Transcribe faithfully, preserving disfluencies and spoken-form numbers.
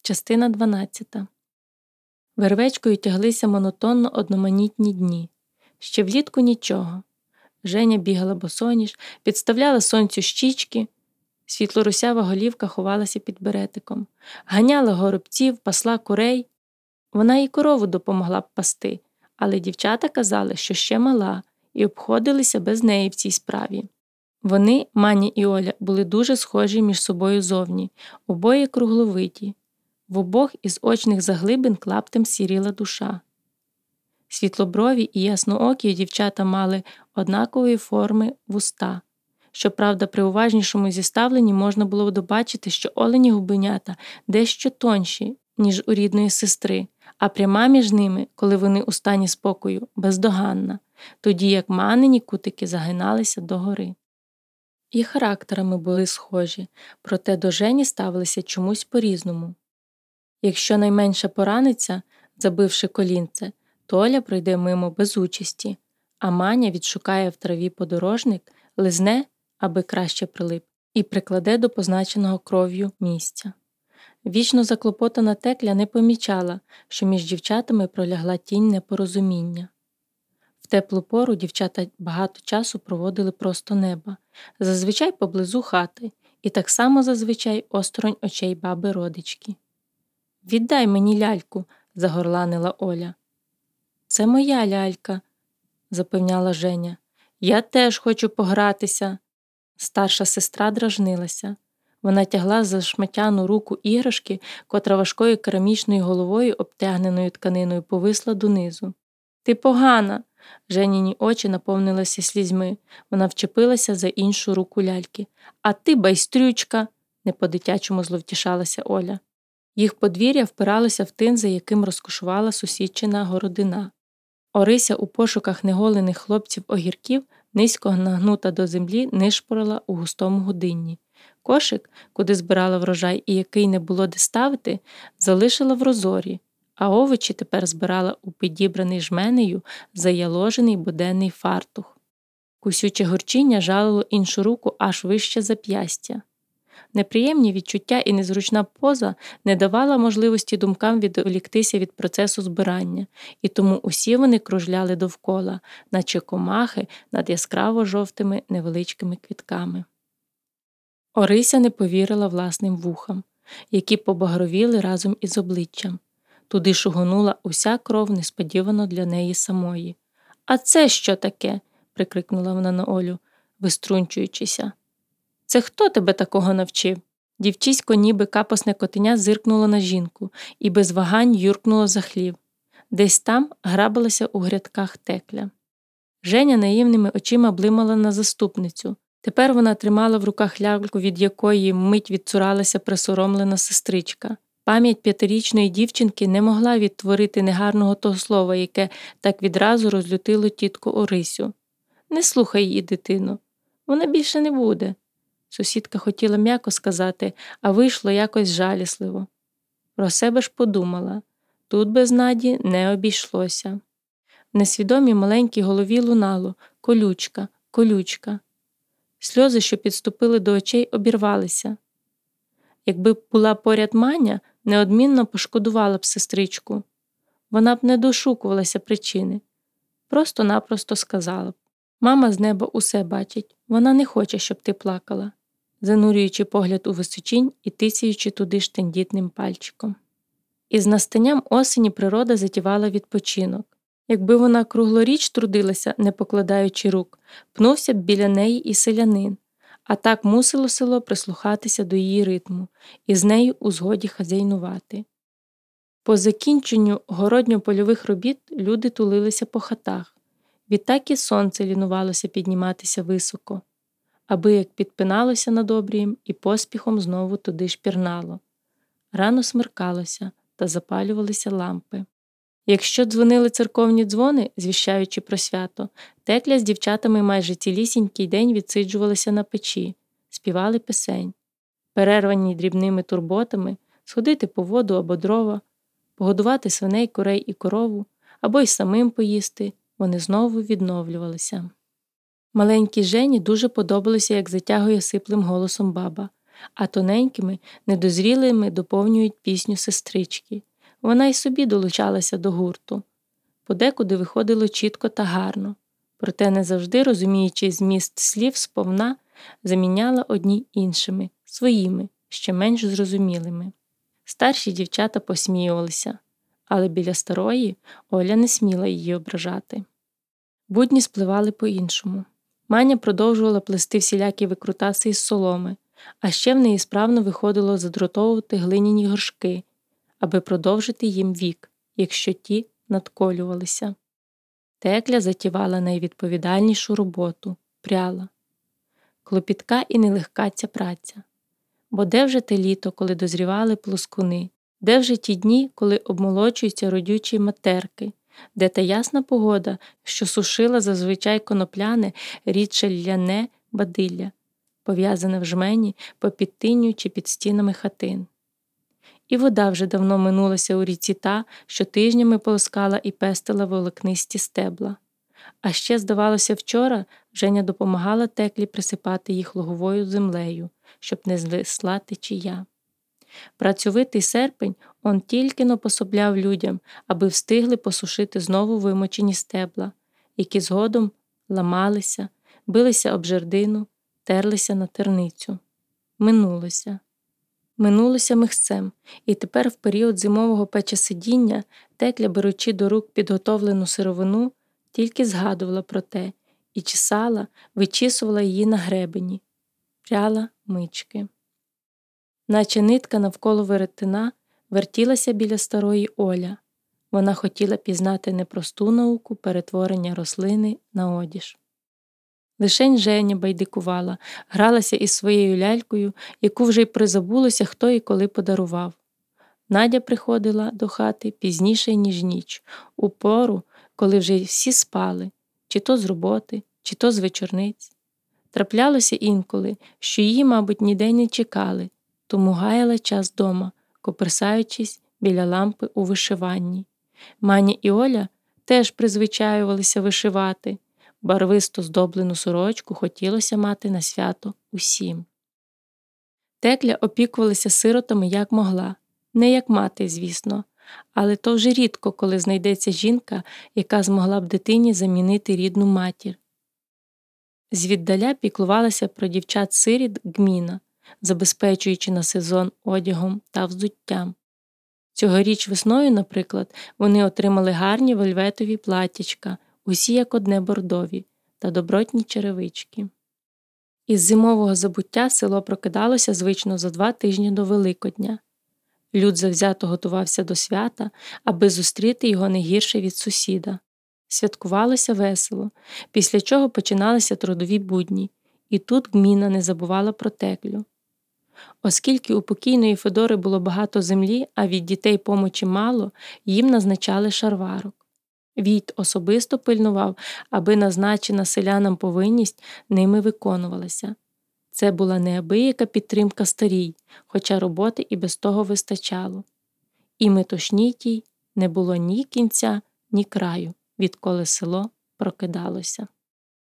Частина дванадцята. Вервечкою тяглися монотонно одноманітні дні. Ще влітку нічого. Женя бігала босоніж, підставляла сонцю щічки, світлорусява голівка ховалася під беретиком. Ганяла горобців, пасла курей. Вона і корову допомогла б пасти, але дівчата казали, що ще мала, і обходилися без неї в цій справі. Вони, Маня і Оля, були дуже схожі між собою зовні, обоє кругловиті. В обох із очних заглибин клаптем сіріла душа. Світлоброві і ясноокі дівчата мали однакової форми вуста. Щоправда, при уважнішому зіставленні можна було добачити, що Олені губенята дещо тонші, ніж у рідної сестри, а пряма між ними, коли вони у стані спокою, бездоганна, тоді як Манині кутики загиналися догори. І характерами були схожі, проте до Жені ставилися чомусь по-різному. Якщо найменша пораниться, забивши колінце, то Оля пройде мимо без участі, а Маня відшукає в траві подорожник, лизне, аби краще прилип, і прикладе до позначеного кров'ю місця. Вічно заклопотана Текля не помічала, що між дівчатами пролягла тінь непорозуміння. В теплу пору дівчата багато часу проводили просто неба, зазвичай поблизу хати, і так само зазвичай осторонь очей баби-родички. «Віддай мені ляльку», – загорланила Оля. «Це моя лялька», – запевняла Женя. «Я теж хочу погратися». Старша сестра дражнилася. Вона тягла за шматяну руку іграшки, котра важкою керамічною головою, обтягненою тканиною, повисла донизу. «Ти погана!» Женіні очі наповнилися слізьми. Вона вчепилася за іншу руку ляльки. «А ти байстрючка!» – не по-дитячому зловтішалася Оля. Їх подвір'я впиралося в тин, за яким розкошувала сусідчина городина. Орися у пошуках неголених хлопців-огірків, низько нагнута до землі, нишпорила у густому годинні. Кошик, куди збирала врожай і який не було де ставити, залишила в розорі, а овочі тепер збирала у підібраний жменею заяложений буденний фартух. Кусюче горчіння жалило іншу руку аж вище зап'ястя. Неприємні відчуття і незручна поза не давала можливості думкам відволіктися від процесу збирання, і тому усі вони кружляли довкола, наче комахи над яскраво-жовтими невеличкими квітками. Орися не повірила власним вухам, які побагровіли разом із обличчям. Туди шугонула уся кров несподівано для неї самої. «А це що таке?» – прикрикнула вона на Олю, виструнчуючися. «Це хто тебе такого навчив?» Дівчисько, ніби капосне котеня, зиркнуло на жінку і без вагань юркнуло за хлів. Десь там грабилася у грядках Текля. Женя наївними очима блимала на заступницю. Тепер вона тримала в руках ляльку, від якої мить відцуралася присоромлена сестричка. Пам'ять п'ятирічної дівчинки не могла відтворити негарного того слова, яке так відразу розлютило тітку Орисю. «Не слухай її, дитино. Вона більше не буде». Сусідка хотіла м'яко сказати, а вийшло якось жалісливо. Про себе ж подумала. Тут без Наді не обійшлося. В несвідомій маленькій голові лунало «колючка, колючка». Сльози, що підступили до очей, обірвалися. Якби б була поряд Маня, неодмінно пошкодувала б сестричку. Вона б не дошукувалася причини. Просто-напросто сказала б. Мама з неба усе бачить, вона не хоче, щоб ти плакала, занурюючи погляд у височінь і тицяючи туди ж тендітним пальчиком. Із настанням осені природа затівала відпочинок. Якби вона круглоріч трудилася, не покладаючи рук, пнувся б біля неї і селянин, а так мусило село прислухатися до її ритму і з нею у згоді хазяйнувати. По закінченню городньо-польових робіт люди тулилися по хатах. Відтак і сонце лінувалося підніматися високо, аби як підпиналося над обрієм і поспіхом знову туди ж пірнало. Рано смеркалося та запалювалися лампи. Якщо дзвонили церковні дзвони, звіщаючи про свято, Текля з дівчатами майже цілісінький день відсиджувалися на печі, співали пісень. Перервані дрібними турботами, сходити по воду або дрова, погодувати свиней, курей і корову, або й самим поїсти, вони знову відновлювалися. Маленькій Жені дуже подобалося, як затягує сиплим голосом баба. а тоненькими, недозрілими доповнюють пісню сестрички. Вона й собі долучалася до гурту. Подекуди виходило чітко та гарно, проте не завжди, розуміючи зміст слів сповна, заміняла одні іншими, своїми, ще менш зрозумілими. Старші дівчата посміювалися, але біля старої Оля не сміла її ображати. Будні спливали по-іншому. Маня продовжувала плести всілякі викрутаси із соломи, а ще в неї справно виходило задротовувати глиняні горшки, аби продовжити їм вік, якщо ті надколювалися. Текля затівала найвідповідальнішу роботу – пряла. Клопітка і нелегка ця праця. Бо де вже те літо, коли дозрівали плоскуни, де вже ті дні, коли обмолочуються родючі матерки, де та ясна погода, що сушила зазвичай конопляне, рідше ляне бадилля, пов'язане в жмені по підтинню чи під стінами хатин. І вода вже давно минулася у ріці та, що тижнями полоскала і пестила волокнисті стебла. А ще, здавалося, вчора Женя допомагала Теклі присипати їх логовою землею, щоб не звисла течія. Працьовитий серпень он тільки-но пособляв людям, аби встигли посушити знову вимочені стебла, які згодом ламалися, билися об жердину, терлися на терницю. Минулося. Минулося михцем, і тепер в період зимового печесидіння Текля, беручи до рук підготовлену сировину, тільки згадувала про те і чесала, вичісувала її на гребені, пряла мички. Наче нитка навколо веретена вертілася біля старої Оля. Вона хотіла пізнати непросту науку перетворення рослини на одіж. Лишень Женя байдикувала, гралася із своєю лялькою, яку вже й призабулося, хто і коли подарував. Надя приходила до хати пізніше, ніж ніч, у пору, коли вже всі спали, чи то з роботи, чи то з вечорниць. Траплялося інколи, що її, мабуть, ніде не чекали, тому гаяла час дома, коперсаючись біля лампи у вишиванні. Маня і Оля теж призвичаювалися вишивати. Барвисто здоблену сорочку хотілося мати на свято усім. Текля опікувалася сиротами як могла. Не як мати, звісно, але то вже рідко, коли знайдеться жінка, яка змогла б дитині замінити рідну матір. Звіддаля піклувалася про дівчат-сиріт Гміна, забезпечуючи на сезон одягом та взуттям. Цьогоріч весною, наприклад, вони отримали гарні вельветові платячка, усі як одне бордові, та добротні черевички. Із зимового забуття село прокидалося звично за два тижні до Великодня. Люд завзято готувався до свята, аби зустріти його не гірше від сусіда. Святкувалося весело, після чого починалися трудові будні, і тут Гміна не забувала про Теклю. Оскільки у покійної Федори було багато землі, а від дітей помочі мало, їм назначали шарварок. Війт особисто пильнував, аби назначена селянам повинність ними виконувалася. Це була неабияка підтримка старій, хоча роботи і без того вистачало. І метушні тій не було ні кінця, ні краю, відколи село прокидалося.